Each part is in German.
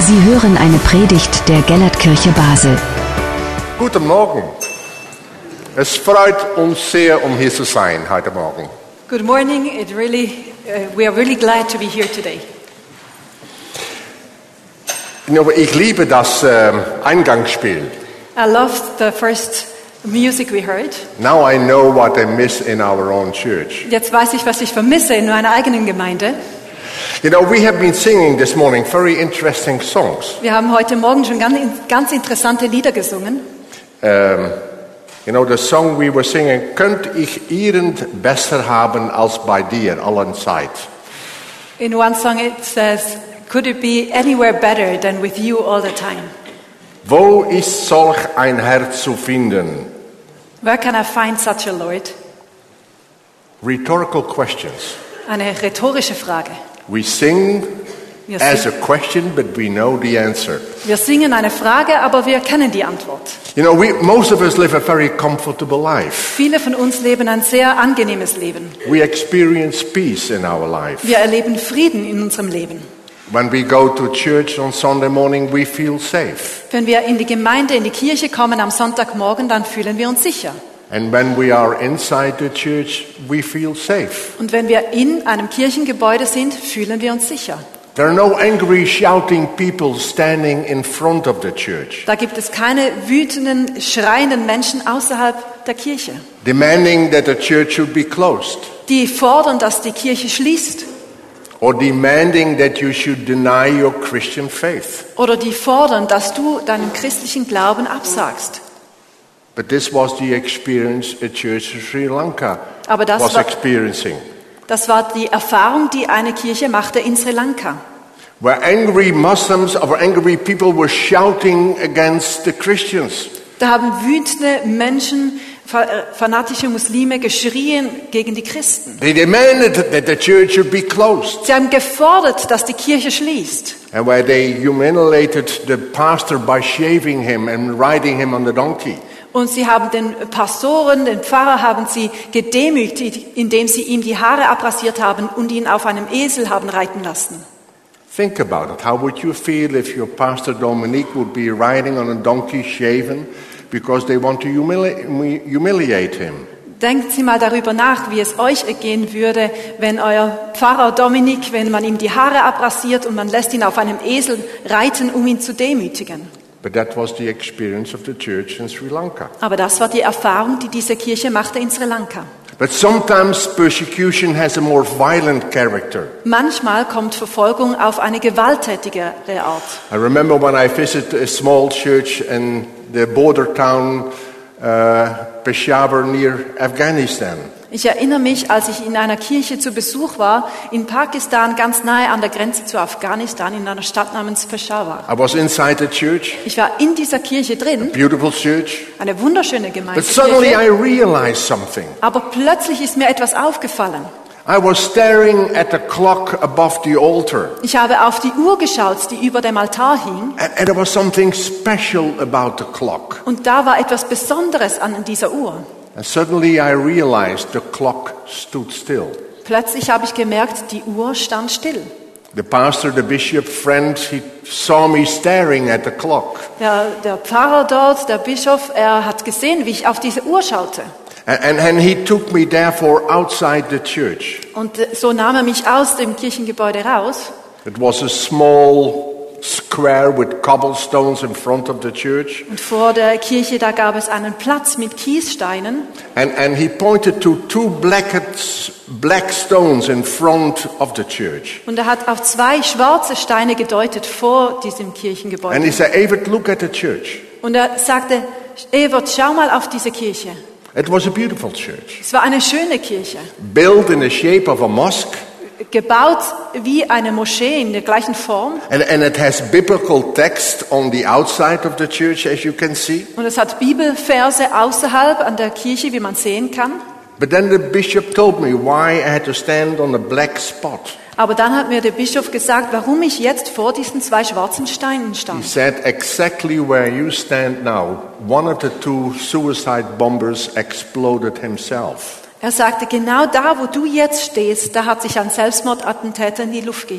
Sie hören eine Predigt der Gellertkirche Basel. Guten Morgen. Es freut uns sehr, hier zu sein heute Morgen. Good morning. We are really glad to be here today. Ich liebe das Eingangsspiel. I loved the first music we heard. Now I know what I miss in our own church. Jetzt weiß ich, was ich vermisse in meiner eigenen Gemeinde. We have been singing this morning very interesting songs. Wir haben heute Morgen schon ganz interessante Lieder gesungen. The song we were singing, könnte ich irgend besser haben als bei dir allen Zeit. In one song it says, could it be anywhere better than with you all the time? Wo ist solch ein Herz zu finden? Where can I find such a Lord? Rhetorical questions. Eine rhetorische Frage. We sing as a question, but we know the answer. Wir singen eine Frage, aber wir kennen die Antwort. Most of us live a very comfortable life. Viele von uns leben ein sehr angenehmes Leben. We experience peace in our life. Wir erleben Frieden in unserem Leben. When we go to church on Sunday morning, we feel safe. Wenn wir in die Gemeinde, in die Kirche kommen am Sonntagmorgen, dann fühlen wir uns sicher. And when we are inside the church, we feel safe. Und wenn wir in einem Kirchengebäude sind, fühlen wir uns sicher. There are no angry, shouting people standing in front of the church. Da gibt es keine wütenden, schreienden Menschen außerhalb der Kirche, Demanding that the church should be closed. die fordern, dass die Kirche schließt Or demanding that you should deny your Christian faith. oder die fordern, dass du deinen christlichen Glauben absagst. But this was the experience a church in Sri Lanka Aber das was war- experiencing. Das war die Erfahrung, die eine Kirche machte in Sri Lanka. Where angry Muslims or angry people were shouting against the Christians. Da haben wütende Menschen, fanatische Muslime geschrien gegen die Christen. They demanded that the church should be closed. Sie haben gefordert, dass die Kirche schließt. And where they humiliated the pastor by shaving him and riding him on the donkey. Und sie haben den Pastoren, den Pfarrer haben sie gedemütigt, indem sie ihm die Haare abrasiert haben und ihn auf einem Esel haben reiten lassen. Think about it. How would you feel if your pastor Dominique would be riding on a donkey shaven because they want to humiliate him? Denkt Sie mal darüber nach, wie es euch ergehen würde, wenn euer Pfarrer Dominik, wenn man ihm die Haare abrasiert und man lässt ihn auf einem Esel reiten, um ihn zu demütigen. But that was the experience of the church in Sri Lanka. Aber das war die Erfahrung, die diese Kirche machte in Sri Lanka. But sometimes persecution has a more violent character. Manchmal kommt Verfolgung auf eine gewalttätigere Art. I remember when I visited a small church in the border town Peshawar near Afghanistan. Ich erinnere mich, als ich in einer Kirche zu Besuch war, in Pakistan, ganz nahe an der Grenze zu Afghanistan, in einer Stadt namens Peshawar. I was inside the church, Ich war in dieser Kirche drin, beautiful church. eine wunderschöne But suddenly I Gemeinde. realized something. Aber plötzlich ist mir etwas aufgefallen. I was staring at the clock above the altar. Ich habe auf die Uhr geschaut, die über dem Altar hing, And there was something special about the clock. und da war etwas Besonderes an dieser Uhr. And suddenly I realized the clock stood still. Plötzlich habe ich gemerkt, die Uhr stand still. The pastor, the bishop friend, he saw me staring at the clock. Der Pfarrer dort, der Bischof, er hat gesehen, wie ich auf diese Uhr schaute. And he took me therefore outside the church. Und so nahm er mich aus dem Kirchengebäude raus. It was a small square with cobblestones in front of the church. Und vor der Kirche, da gab es einen Platz mit Kiessteinen. And he pointed to two black stones in front of the church. Und er hat auf zwei schwarze Steine gedeutet vor diesem And he Kirchengebäude. said, Evert, look at the church. Und er sagte, Evert, schau mal auf diese Kirche. It was a beautiful church. Es war eine schöne Kirche, Built in the shape of a mosque. gebaut wie eine Moschee in der gleichen Form. And it has biblical text on the outside of the church, as you can see. Und es hat Bibelverse außerhalb an der Kirche, wie man sehen kann. But then the bishop told me why I had to stand on a black spot. Aber dann hat mir der Bischof gesagt, warum ich jetzt vor diesen zwei schwarzen Steinen He stand. said, exactly where you stand now, one of the two suicide bombers exploded himself. Er sagte, genau da, wo du jetzt stehst, da hat sich ein Selbstmordattentäter in die Luft gejagt.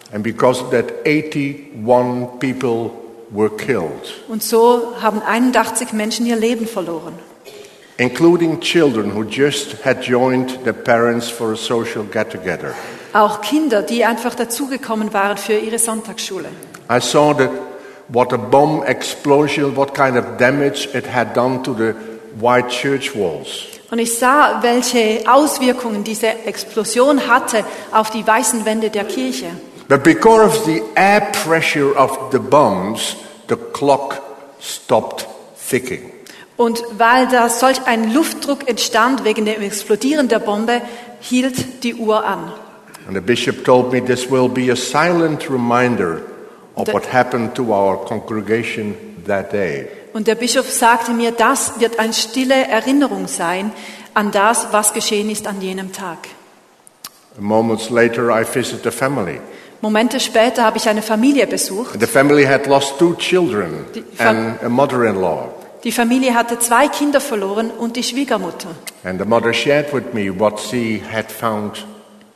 And because of that, 81 people were killed, Und so haben 81 Menschen ihr Leben verloren. including children who just had joined their parents for a social get-together. Auch Kinder, die einfach dazugekommen waren für ihre Sonntagsschule. I saw that what a bomb explosion, what kind of damage it had done to the white church walls. Und ich sah, welche Auswirkungen diese Explosion hatte auf die weißen Wände der Kirche. But because of the air pressure of the bombs, the clock stopped ticking. Und weil da solch ein Luftdruck entstand wegen dem Explodieren der Bombe, hielt die Uhr an. And the bishop told me this will be a silent reminder of what happened to our congregation that day. Und der Bischof sagte mir, das wird eine stille Erinnerung sein an das, was geschehen ist an jenem Tag. Moments later, I visited the family. Momente später habe ich eine Familie besucht. The family had lost 2 children and a mother-in-law. Die Familie hatte 2 Kinder verloren und die Schwiegermutter. And the mother shared with me what she had found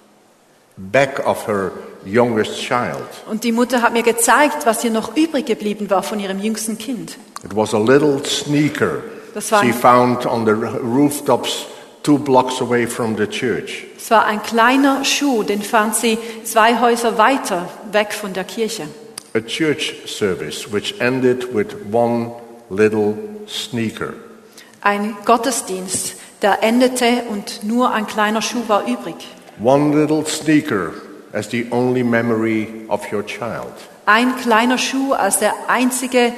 back of her youngest child. Und die Mutter hat mir gezeigt, was ihr noch übrig geblieben war von ihrem jüngsten Kind. It was a little sneaker Das war she ein- found on the rooftops 2 blocks away from the church. Es war ein kleiner Schuh, den fand sie 2 Häuser weiter weg von der Kirche. A church service which ended with 1 little sneaker. Ein Gottesdienst, der endete und nur ein kleiner Schuh war übrig. 1 little sneaker as the only memory of your child. Ein kleiner Schuh als die einzige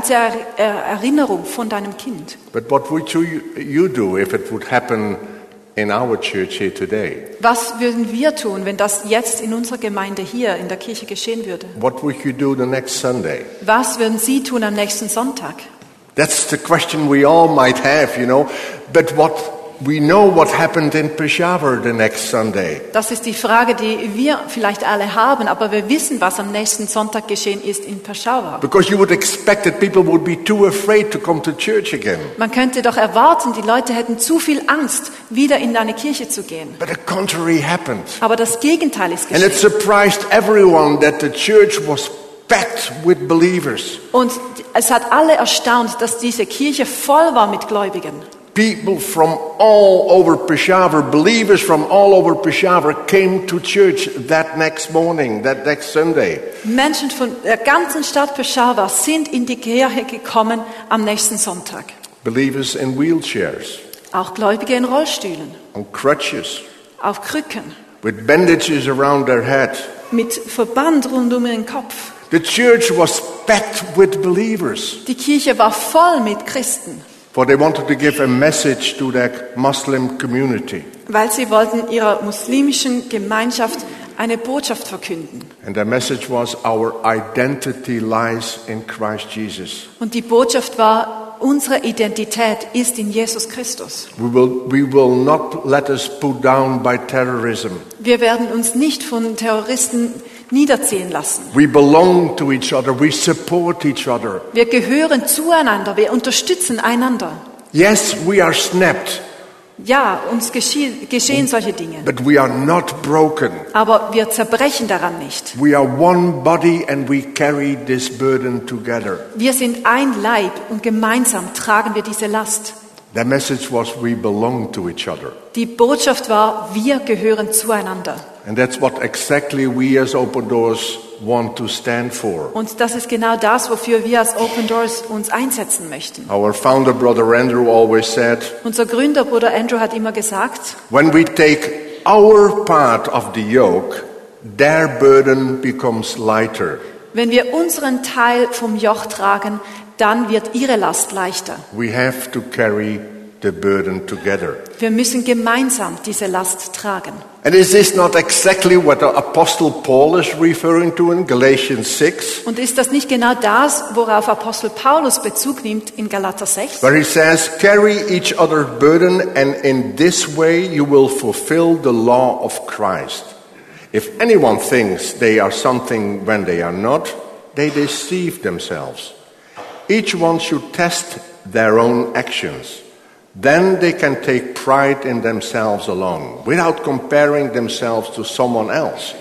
Erinnerung von deinem Kind. But what would you do if it would happen in our church here today? Was würden wir tun, wenn das jetzt in unserer Gemeinde hier in der Kirche geschehen würde? What would you do the next Sunday? Was würden Sie tun am nächsten Sonntag? That's the question we all might have, you know. But we know what happened in Peshawar the next Sunday. Das ist die Frage, die wir vielleicht alle haben, aber wir wissen, was am nächsten Sonntag geschehen ist in Peshawar. Because you would expect that people would be too afraid to come to church again. Man könnte doch erwarten, die Leute hätten zu viel Angst, wieder in eine Kirche zu gehen. But the contrary happened. Aber das Gegenteil ist And it geschehen. surprised everyone that the church was packed with believers. Und es hat alle erstaunt, dass diese Kirche voll war mit Gläubigen. People from all over Peshawar, believers from all over Peshawar came to church that next morning, that next Sunday. Menschen von der ganzen Stadt Peshawar sind in die Kirche gekommen am nächsten Sonntag. Believers in wheelchairs, Auch Gläubige in Rollstühlen, on crutches, auf Krücken, with bandages around their head. mit Verband rund um ihren Kopf. The church was packed with believers, Die Kirche war voll mit Christen, for they wanted to give a message to that Muslim community. weil sie wollten ihrer muslimischen Gemeinschaft eine Botschaft verkünden. And their message was, our identity lies in Christ Jesus. Und die Botschaft war, unsere Identität ist in Jesus Christus. We will not let us put down by terrorism. Wir werden uns nicht von Terroristen niederziehen lassen. We belong to each other. We support each other. Wir gehören zueinander, wir unterstützen einander. Yes, we are snapped, Ja, uns geschehen solche Dinge, but we are not broken. aber wir zerbrechen daran nicht. We are one body and we carry this burden together. Wir sind ein Leib und gemeinsam tragen wir diese Last. The message was, we belong to each other. Die Botschaft war, wir gehören zueinander. And that's what exactly we as Open Doors want to stand for. Und das ist genau das, wofür wir als Open Doors uns einsetzen möchten. Our founder, Brother Andrew, always said, Unser Gründer, Bruder Andrew, hat immer gesagt, when we take our part of the yoke, their burden becomes lighter. wenn wir unseren Teil vom Joch tragen, dann wird ihre Last leichter. We have to carry the burden together. Wir müssen gemeinsam diese Last tragen. And is this not exactly what the Apostle Paul is referring to in Galatians 6? Und ist das nicht genau das, worauf Apostel Paulus Bezug nimmt in Galater 6? Where he says, carry each other's burden, and in this way you will fulfill the law of Christ. If anyone thinks they are something when they are not, they deceive themselves. Each one should test their own actions. Then they can take pride in themselves alone, without comparing themselves to someone else.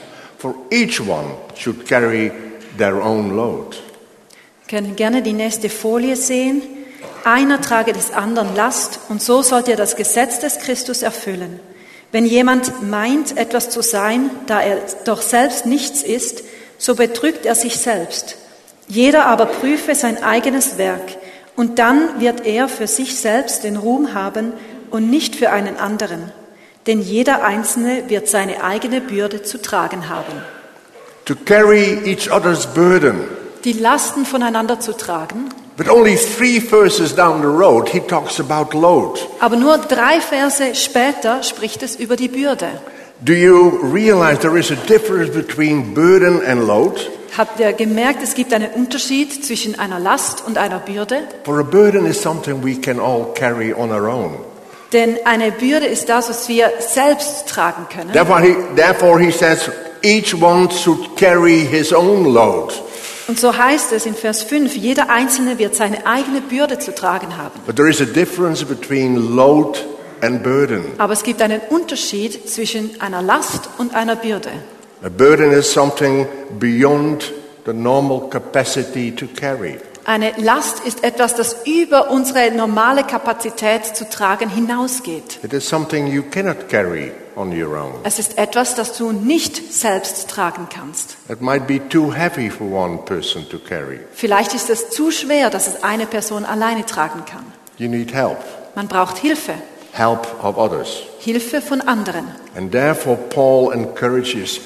for each one should carry their own load. Wir können gerne die nächste Folie sehen. Einer trage des anderen Last und so sollt ihr das Gesetz des Christus erfüllen. Wenn jemand meint, etwas zu sein, da er doch selbst nichts ist, so betrügt er sich selbst. Jeder aber prüfe sein eigenes Werk und dann wird er für sich selbst den Ruhm haben und nicht für einen anderen. Denn jeder Einzelne wird seine eigene Bürde zu tragen haben. To carry each other's burden. Die Lasten voneinander zu tragen. But only 3 verses down the road, he talks about load. Aber nur 3 Verse später spricht es über die Bürde. Do you realize there is a difference between burden and load? Habt ihr gemerkt, es gibt einen Unterschied zwischen einer Last und einer Bürde? For a burden is something we can all carry on our own. Denn eine Bürde ist das, was wir selbst tragen können. Therefore he says, each one should carry his own load. Und so heißt es in Vers 5, jeder Einzelne wird seine eigene Bürde zu tragen haben. But there is a difference between load and burden. Aber es gibt einen Unterschied zwischen einer Last und einer Bürde. A burden is something beyond the normal capacity to carry. Eine Last ist etwas, das über unsere normale Kapazität zu tragen hinausgeht. It is something you cannot carry on your own. Es ist etwas, das du nicht selbst tragen kannst. It might be too heavy for one person to carry. Vielleicht ist es zu schwer, dass es eine Person alleine tragen kann. You need help. Man braucht Hilfe. Help of others. Hilfe von anderen. And therefore Paul encourages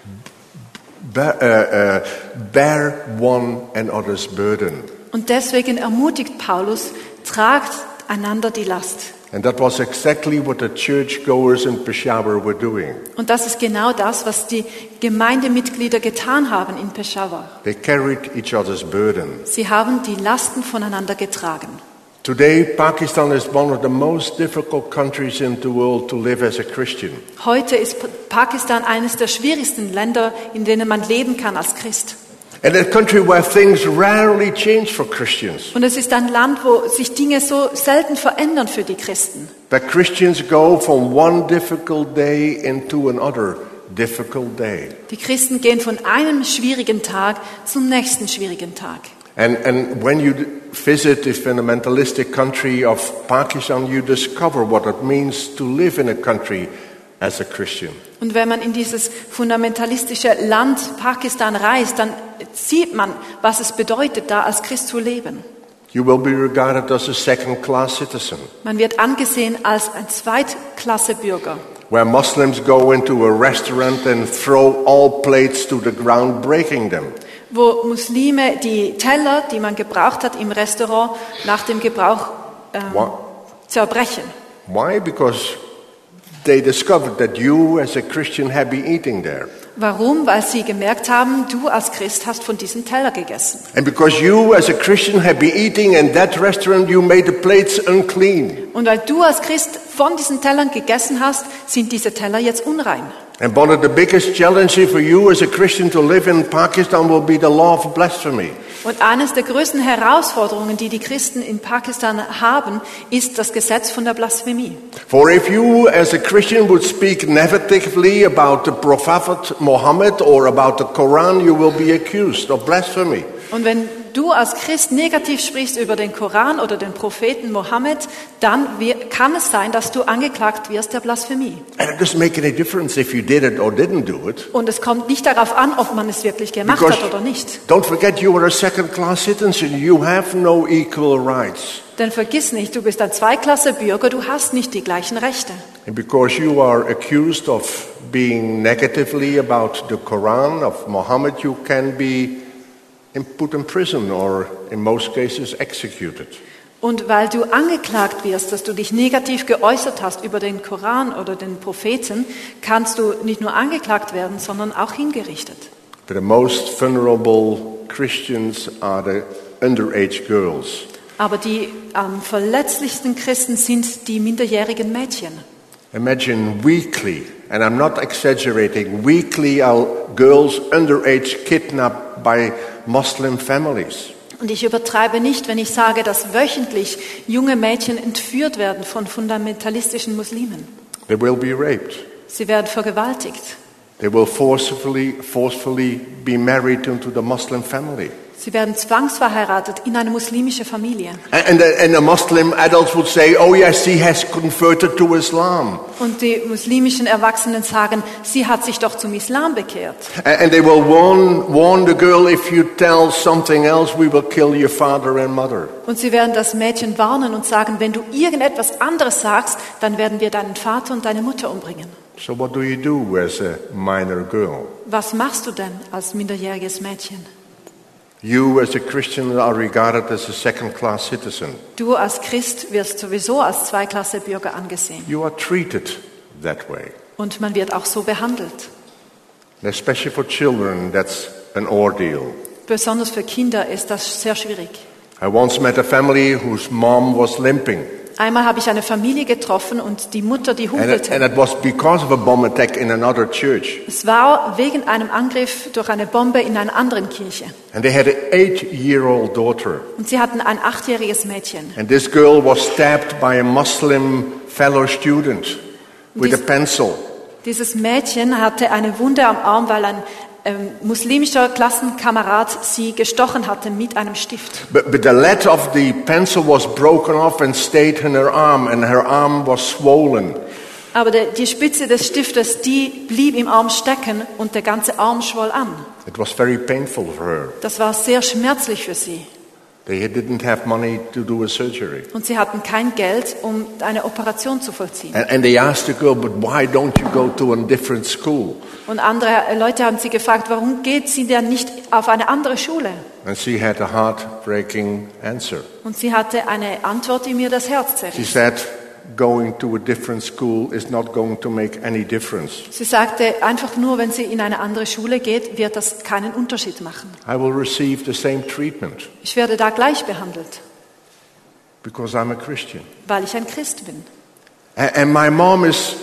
bear one another's burden. Und deswegen ermutigt Paulus, tragt einander die Last. And that was exactly what the churchgoers in Peshawar were doing. Und das ist genau das, was die Gemeindemitglieder getan haben in Peshawar. They carried each other's burden. Sie haben die Lasten voneinander getragen. Today, Pakistan is one of the most difficult countries in the world to live as a Christian. Heute ist Pakistan eines der schwierigsten Länder, in denen man leben kann als Christ. And a country where things rarely change for Christians. Und es ist ein Land, wo sich Dinge so selten verändern für die Christen. That Christians go from one difficult day into another difficult day. Die Christen gehen von einem schwierigen Tag zum nächsten schwierigen Tag. And when you visit the fundamentalistic country of Pakistan, you discover what it means to live in a country as a Christian. Und wenn man in dieses fundamentalistische Land Pakistan reist, dann sieht man, was es bedeutet, da als Christ zu leben. You will be regarded as a second-class citizen. Man wird angesehen als ein Zweitklasse-Bürger. Where Muslims go into a restaurant and throw all plates to the ground, breaking them. Wo Muslime die Teller, die man gebraucht hat im Restaurant, nach dem Gebrauch zerbrechen. Why? Because they discovered that you as a Christian have been eating there. Warum? Weil sie gemerkt haben, du als Christ hast von diesem Teller gegessen. And because you as a Christian have been eating in that restaurant, you made the plates unclean. Und weil du als Christ von diesen Tellern gegessen hast, sind diese Teller jetzt unrein. And one of the biggest challenges for you as a Christian to live in Pakistan will be the law of blasphemy. Und eines der größten Herausforderungen, die die Christen in Pakistan haben, ist das Gesetz von der Blasphemie. For if you as a Christian would speak negatively about the Prophet Muhammad or about the Quran, you will be accused of blasphemy. Und wenn du als Christ negativ sprichst über den Koran oder den Propheten Mohammed, dann kann es sein, dass du angeklagt wirst der Blasphemie. And it doesn't make any difference if you did it or didn't do it. Und es kommt nicht darauf an, ob man es wirklich gemacht hat oder nicht. Don't forget you are a second-class citizen. You have no equal rights. Denn vergiss nicht, du bist ein Zweiklasse-Bürger, du hast nicht die gleichen Rechte. And because you are accused of being negatively about the Quran, of Muhammad, you can be put in prison or in most cases executed. Und weil du angeklagt wirst, dass du dich negativ geäußert hast über den Koran oder den Propheten, kannst du nicht nur angeklagt werden, sondern auch hingerichtet. But the most vulnerable Christians are the underage girls. Aber die am verletzlichsten Christen sind die minderjährigen Mädchen. Imagine weekly, and I'm not exaggerating, weekly are girls underage kidnapped by Muslim families. Und ich übertreibe nicht, wenn ich sage, dass wöchentlich junge Mädchen entführt werden von fundamentalistischen Muslimen. They will be raped. Sie werden vergewaltigt. They will forcefully be married into the Muslim family. Sie werden zwangsverheiratet in eine muslimische Familie. And the Muslim adults would say, oh yes, he has converted to Islam. Und die muslimischen Erwachsenen sagen, sie hat sich doch zum Islam bekehrt. And they will warn the girl, if you tell something else, we will kill your father and mother. Und sie werden das Mädchen warnen und sagen, wenn du irgendetwas anderes sagst, dann werden wir deinen Vater und deine Mutter umbringen. So what do you do as a minor girl? Was machst du denn als minderjähriges Mädchen? You as a Christian are regarded as a second-class citizen. Du als Christ wirst sowieso als Zweiklasse-Bürger angesehen. You are treated that way. Und man wird auch so behandelt. And especially for children, that's an ordeal. Besonders für Kinder ist das sehr schwierig. I once met a family whose mom was limping. Einmal habe ich eine Familie getroffen und die Mutter, die And humpelte. it was because of a bomb attack in another church. Es war wegen einem Angriff durch eine Bombe in einer anderen Kirche. And they had an 8-year-old daughter. Und sie hatten ein 8-jähriges Mädchen. And this girl was stabbed by a Muslim fellow student with a pencil. Dieses Mädchen hatte eine Wunde am Arm, weil ein muslimischer Klassenkamerad sie gestochen hatte mit einem Stift. But the lead of the pencil was broken off and stayed in her arm, and her arm was swollen. Aber die Spitze des Stiftes, die blieb im Arm stecken und der ganze Arm schwoll an. It was very painful for her. Das war sehr schmerzlich für sie. They didn't have money to do a surgery. Und sie hatten kein Geld, um eine Operation zu vollziehen. And they asked the girl, but why don't you go to a different school? Und andere Leute haben sie gefragt, warum geht sie denn nicht auf eine andere Schule? And she had a heartbreaking answer. Und sie hatte eine Antwort, die mir das Herz She zerriss. said, going to a different school is not going to make any difference. Sie sagte, einfach nur, wenn sie in eine andere Schule geht, wird das keinen Unterschied machen. I will receive the same treatment Ich werde da gleich behandelt, because I'm a Christian. weil ich ein Christ bin. And my mom is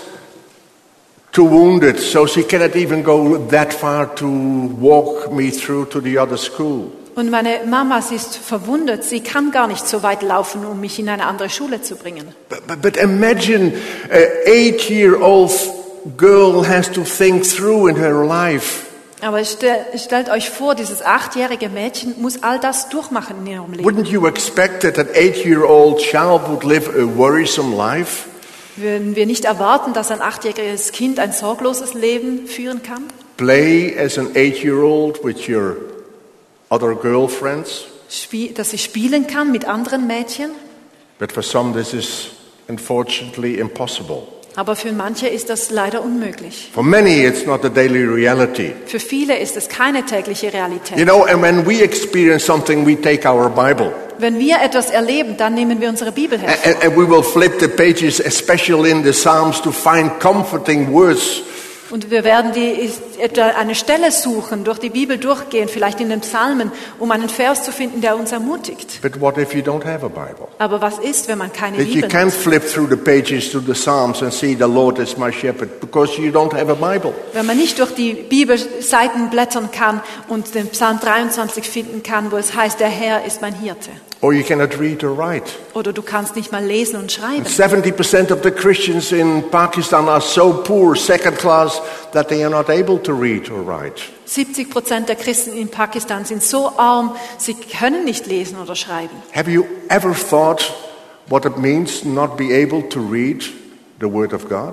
too wounded, so she cannot even go that far to walk me through to the other school. Und meine Mama, sie ist verwundet, sie kann gar nicht so weit laufen, um mich in eine andere Schule zu bringen. But imagine an 8-year-old girl has to think through in her life. Aber stellt euch vor, dieses 8-jährige Mädchen muss all das durchmachen in ihrem Leben. Wouldn't you expect that an 8-year-old child would live a worrisome life? Würden wir nicht erwarten, dass ein 8-jähriges Kind ein sorgloses Leben führen kann? Play as an 8-year-old with your other girlfriends? Dass sie spielen kann mit anderen Mädchen? But for some this is unfortunately impossible. Aber für manche ist das leider unmöglich. For many it's not a daily reality. Für viele ist es keine tägliche Realität. You know, and when we experience something, we take our Bible. Wenn wir etwas erleben, dann nehmen wir unsere Bibel hervor. And we will flip the pages, especially in the Psalms, to find comforting words. Und wir werden etwa eine Stelle suchen, durch die Bibel durchgehen, vielleicht in den Psalmen, um einen Vers zu finden, der uns ermutigt. But what if you don't have a Bible? Aber was ist, wenn man keine That you Bibel can't hat? flip through the pages to the Psalms and see the Lord is my shepherd because you don't have a Bible. Wenn man nicht durch die Bibelseiten blättern kann und den Psalm 23 finden kann, wo es heißt, der Herr ist mein Hirte. Or you cannot read or write. Oder du kannst nicht mal lesen und schreiben. 70% of the Christians in Pakistan are so poor, second class, that they are not able to read or write. 70% der Christen in Pakistan sind so arm, sie können nicht lesen oder schreiben. Have you ever thought what it means not be able to read the Word of God?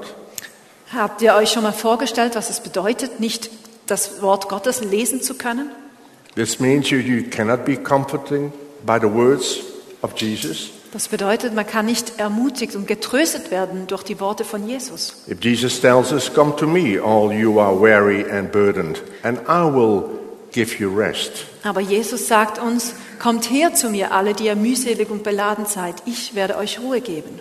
Habt ihr euch schon mal vorgestellt, was es bedeutet, nicht das Wort Gottes lesen zu können? This means you cannot be comforting by the words of Jesus. Das bedeutet, man kann nicht ermutigt und getröstet werden durch die Worte von Jesus. If Jesus tells us, come to me, all you are weary and burdened, and I will give you rest. Aber Jesus sagt uns, kommt her zu mir, alle, die ihr mühselig und beladen seid, ich werde euch Ruhe geben.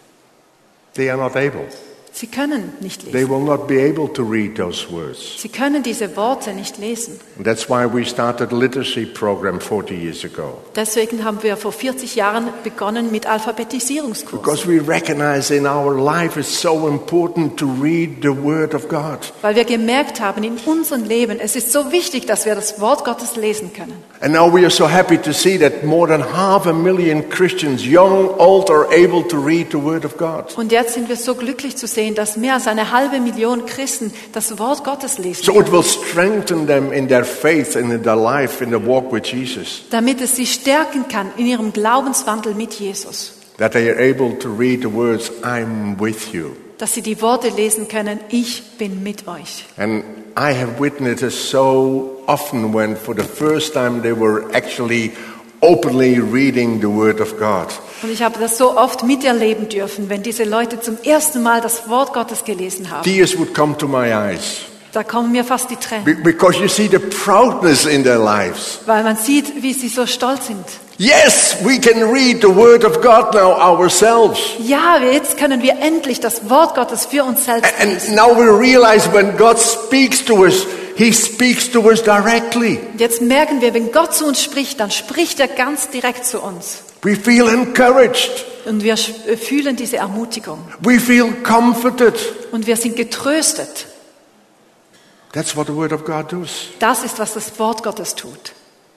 They are not able. Sie können nicht They lesen. will not be able to read those words. Sie können diese Worte nicht lesen. And that's why we started a literacy program 40 years ago. Deswegen haben wir vor 40 Jahren begonnen mit Alphabetisierungskursen. Because we recognize in our life it's so important to read the Word of God. Weil wir gemerkt haben, in unserem Leben, es ist so wichtig, dass wir das Wort Gottes lesen können. And now we are so happy to see that more than 500,000 Christians, young, old, are able to read the Word of God. Und jetzt sind wir so glücklich zu sehen, sehen, dass mehr als 500.000 Christen das Wort Gottes lesen, So it will strengthen them in their faith and in their life, in the walk with Jesus. damit es sie stärken kann in ihrem Glaubenswandel mit Jesus. That they are able to read the words, I'm with you. Dass sie die Worte lesen können, ich bin mit euch. And I have witnessed it so often when for the first time they were actually openly reading the Word of God. Und ich habe das so oft miterleben dürfen, wenn diese Leute zum ersten Mal das Wort Gottes gelesen haben. Tears would come to my eyes. Da kommen mir fast die Tränen, Because you see the proudness in their lives. weil man sieht, wie sie so stolz sind. Yes, we can read the Word of God now ourselves. Ja, jetzt können wir endlich das Wort Gottes für uns selbst And lesen. now we realize when God speaks to us, He speaks to us directly. Und jetzt merken wir, wenn Gott zu uns spricht, dann spricht er ganz direkt zu uns. We feel encouraged. Und wir fühlen diese Ermutigung. We feel comforted. Und wir sind getröstet. That's what the Word of God does. Das ist, was das Wort Gottes tut.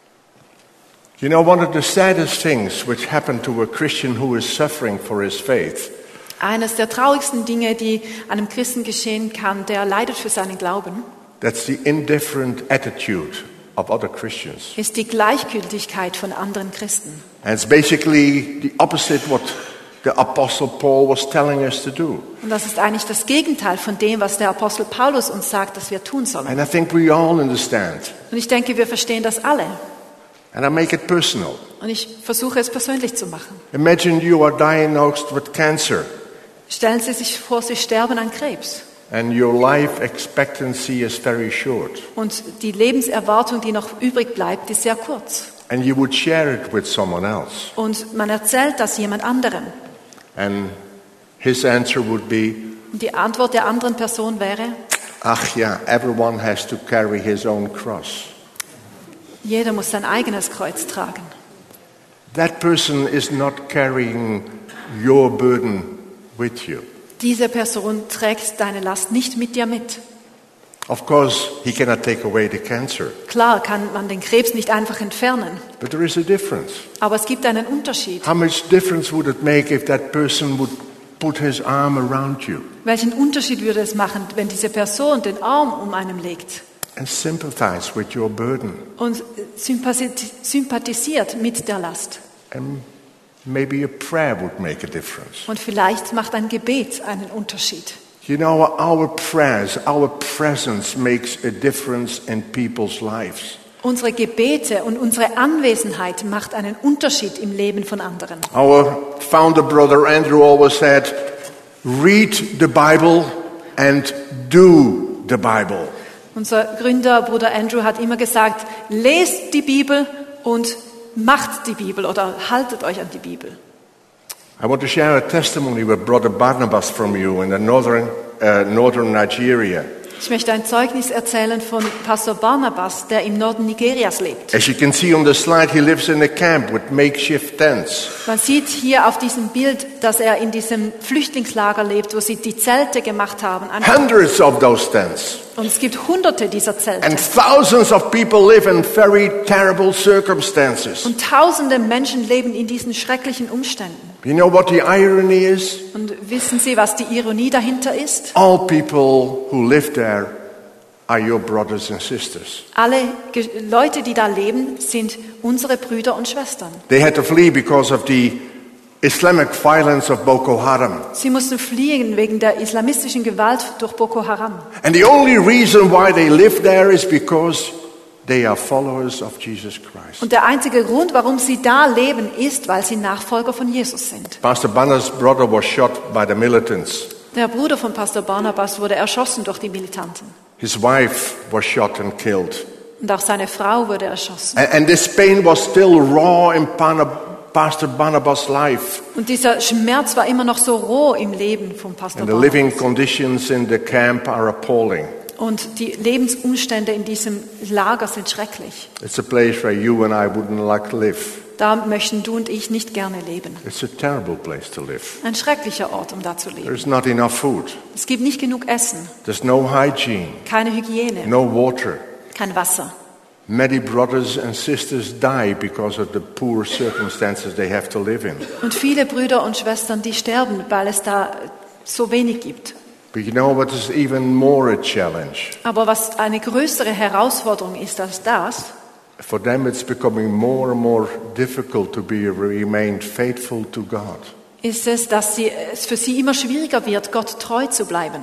You know, one of the saddest things which happened to a Christian who is suffering for his faith Eines der traurigsten Dinge, die einem Christen geschehen kann, der leidet für seinen Glauben, that's the indifferent attitude of other Christians. ist die Gleichgültigkeit von anderen Christen. And it's basically the opposite what the Apostle Paul was telling us to do. Und das ist eigentlich das Gegenteil von dem, was der Apostel Paulus uns sagt, dass wir tun sollen. And I think we all understand. Und ich denke, wir verstehen das alle. And I make it personal. Und ich versuche es persönlich zu machen. Imagine you are diagnosed with cancer Stellen Sie sich vor, Sie sterben an Krebs. and your life expectancy is very short. Und die Lebenserwartung, die noch übrig bleibt, ist sehr kurz. And you would share it with someone else. Und man erzählt das jemand anderem. And his answer would be, Und die Antwort der anderen Person wäre, ach ja, everyone has to carry his own cross. jeder muss sein eigenes Kreuz tragen. That person is not carrying your burden with you. Diese Person trägt deine Last nicht mit dir mit. Of course, he cannot take away the cancer, Klar kann man den Krebs nicht einfach entfernen, but there is a difference. aber es gibt einen Unterschied. How much difference would it make if that person would put his arm around you Welchen Unterschied würde es machen, wenn diese Person den Arm um einen legt and sympathize with your burden? und sympathisiert mit der Last? And maybe a prayer would make a difference. Und vielleicht macht ein Gebet einen Unterschied. You know, our prayers, our presence makes a difference in people's lives. Unsere Gebete und unsere Anwesenheit macht einen Unterschied im Leben von anderen. Our founder brother Andrew always said, read the Bible and do the Bible. Unser Gründer, Bruder Andrew, hat immer gesagt, lest die Bibel und macht die Bibel oder haltet euch an die Bibel. I want to share a testimony with Brother Barnabas from you in the northern Nigeria. Ich möchte ein Zeugnis erzählen von Pastor Barnabas, der im Norden Nigerias lebt. As you can see on the slide, he lives in a camp with makeshift tents. Man sieht hier auf diesem Bild, dass er in diesem Flüchtlingslager lebt, wo sie die Zelte gemacht haben. Hundreds of those tents. Und es gibt Hunderte dieser Zelte. And thousands of people live in very terrible circumstances. Und tausende Menschen leben in diesen schrecklichen Umständen. You know what the irony is? Und wissen Sie, was die Ironie dahinter ist? All people who live there are your brothers and sisters. Alle Leute, die da leben, sind unsere Brüder und Schwestern. They had to flee because of the Islamic violence of Boko Haram. Sie mussten fliehen wegen der islamistischen Gewalt durch Boko Haram. And the only reason why they live there is because they are followers of Jesus Christ. Und der einzige Grund, warum sie da leben, ist, weil sie Nachfolger von Jesus sind. Pastor Banner's brother was shot by the militants. Der Bruder von Pastor Barnabas wurde erschossen durch die Militanten. His wife was shot and killed. Und auch seine Frau wurde erschossen. And this pain was still raw in Pastor Barnabas' life. Und dieser Schmerz war immer noch so roh im Leben von Pastor And the living Barnabas. conditions in the camp are appalling. Und die Lebensumstände in diesem Lager sind schrecklich. It's a place where you and I wouldn't like to live. Da möchten du und ich nicht gerne leben. It's a terrible place to live. Ein schrecklicher Ort, um da zu leben. There's not enough food. Es gibt nicht genug Essen, There's no hygiene, keine Hygiene, no water. kein Wasser. Many brothers and sisters die because of the poor circumstances they have to live in. Und viele Brüder und Schwestern, die sterben, weil es da so wenig gibt. But you know what is even more a challenge? Aber was eine größere Herausforderung ist als das, For them it's becoming more and more difficult to remain faithful to God. ist es, dass es für sie immer schwieriger wird, Gott treu zu bleiben,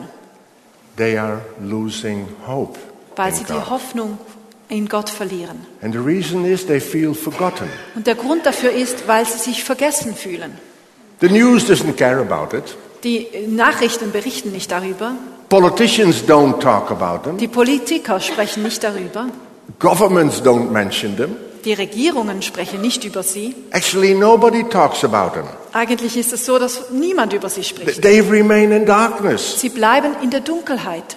They are losing hope weil in sie die God. Hoffnung in Gott verlieren. And the reason is they feel forgotten. Und der Grund dafür ist, weil sie sich vergessen fühlen. The news doesn't care about it. Die Nachrichten berichten nicht darüber, Politicians don't talk about them. die Politiker sprechen nicht darüber, Governments don't mention them. die Regierungen sprechen nicht über sie. Actually, nobody talks about them. Eigentlich ist es so, dass niemand über sie spricht. They remain in darkness. Sie bleiben in der Dunkelheit.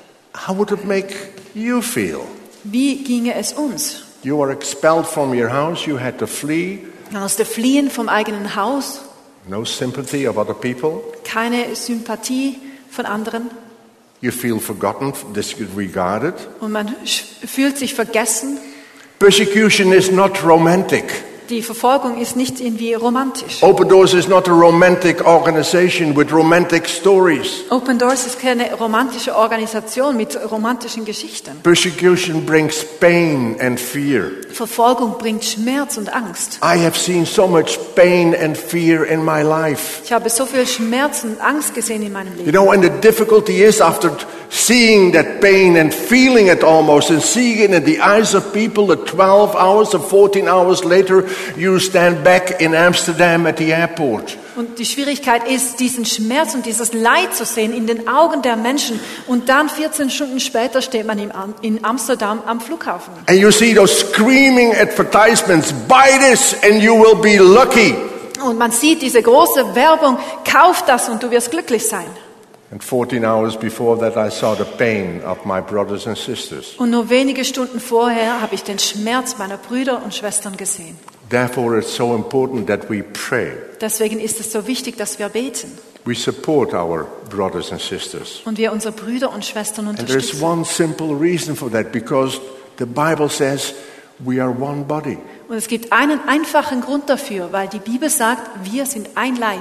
How would it make you feel? Wie ginge es uns? You were expelled from your house, you had to flee, Man musste fliehen vom eigenen Haus, no sympathy of other people. keine Sympathie von anderen You feel forgotten, disregarded. und man fühlt sich vergessen. Persecution is not romantic. Die Verfolgung ist nicht irgendwie romantisch. Open Doors is not a romantic organization with romantic stories. Open Doors ist keine romantische Organisation mit romantischen Geschichten. Persecution brings pain and fear. Verfolgung bringt Schmerz und Angst. I have seen so much pain and fear in my life. Ich habe so viel Schmerz und Angst gesehen in meinem You Leben. know, and the difficulty is after seeing that pain and feeling it almost and seeing it in the eyes of people that 12 hours or 14 hours later you stand back in Amsterdam at the airport. Und die Schwierigkeit ist, diesen Schmerz und dieses Leid zu sehen in den Augen der Menschen. Und dann 14 Stunden später steht man in Amsterdam am Flughafen. And you see those screaming advertisements, buy this and you will be lucky. Und man sieht diese große Werbung, kauf das und du wirst glücklich sein. And 14 hours before that I saw the pain of my brothers and sisters. Und nur wenige Stunden vorher habe ich den Schmerz meiner Brüder und Schwestern gesehen. Therefore it's so important that we pray. Deswegen ist es so wichtig, dass wir beten We support our brothers and sisters. und wir unsere Brüder und Schwestern And there's unterstützen. one simple reason for that, because the Bible says we are one body. Und es gibt einen einfachen Grund dafür, weil die Bibel sagt, wir sind ein Leib.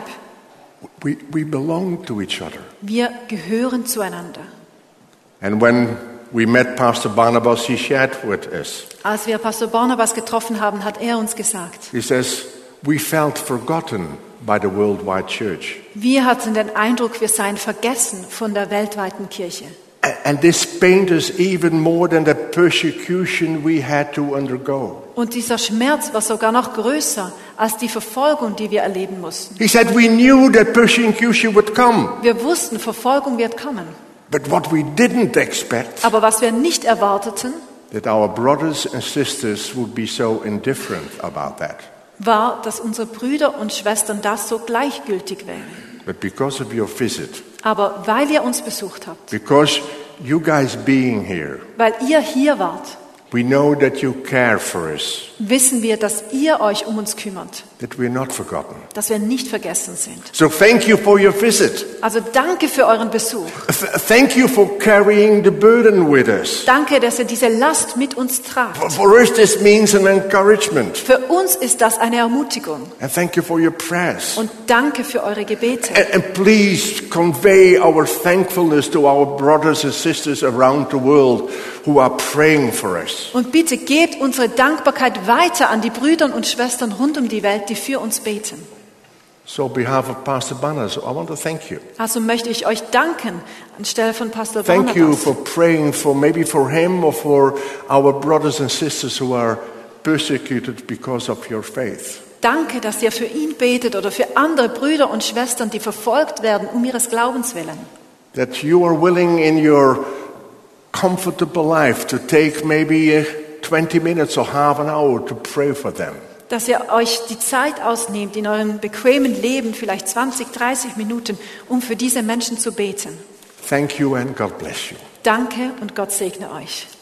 We belong to each other. Wir gehören zueinander. And when we met Pastor Barnabas, he shared with us. Als wir Pastor Barnabas getroffen haben, hat er uns gesagt, He says, we felt forgotten by the worldwide church. wir hatten den Eindruck, wir seien vergessen von der weltweiten Kirche. And this pained us even more than the persecution we had to undergo. Und dieser Schmerz war sogar noch größer als die Verfolgung, die wir erleben mussten. He said, we knew that persecution would come, Wir wussten, Verfolgung wird kommen. but what we didn't expect, Aber was wir nicht erwarteten, that our brothers and sisters would be so indifferent about that. war, dass unsere Brüder und Schwestern das so gleichgültig wären. But because of your visit, Aber weil ihr uns besucht habt, because you guys being here, weil ihr hier wart, we know that you care for us, wissen wir, dass ihr euch um uns kümmert, that we're not forgotten. dass wir nicht vergessen sind. So thank you for your visit. Also danke für euren Besuch. Thank you for carrying the burden with us. Danke, dass ihr diese Last mit uns tragt. For us, this means an encouragement. Für uns ist das eine Ermutigung. And thank you for your prayers. Und danke für eure Gebete. And please convey our thankfulness to our brothers and sisters around the world who are praying for us. Und bitte gebt unsere Dankbarkeit weiter an die Brüder und Schwestern rund um die Welt, die für uns beten. So on behalf of Pastor Barnabas, I want to thank you. Also möchte ich euch danken anstelle von Pastor Thank you Barnabas. for praying for maybe for him or for our brothers and sisters who are persecuted because of your faith. Danke, dass ihr für ihn betet oder für andere Brüder und Schwestern, die verfolgt werden, um ihres Glaubens willen. That you are willing in your comfortable life to take maybe 20 minutes or half an hour to pray for them. Dass ihr euch die Zeit ausnehmt in eurem bequemen Leben, vielleicht 20, 30 Minuten, um für diese Menschen zu beten. Thank you and God bless you. Danke und Gott segne euch.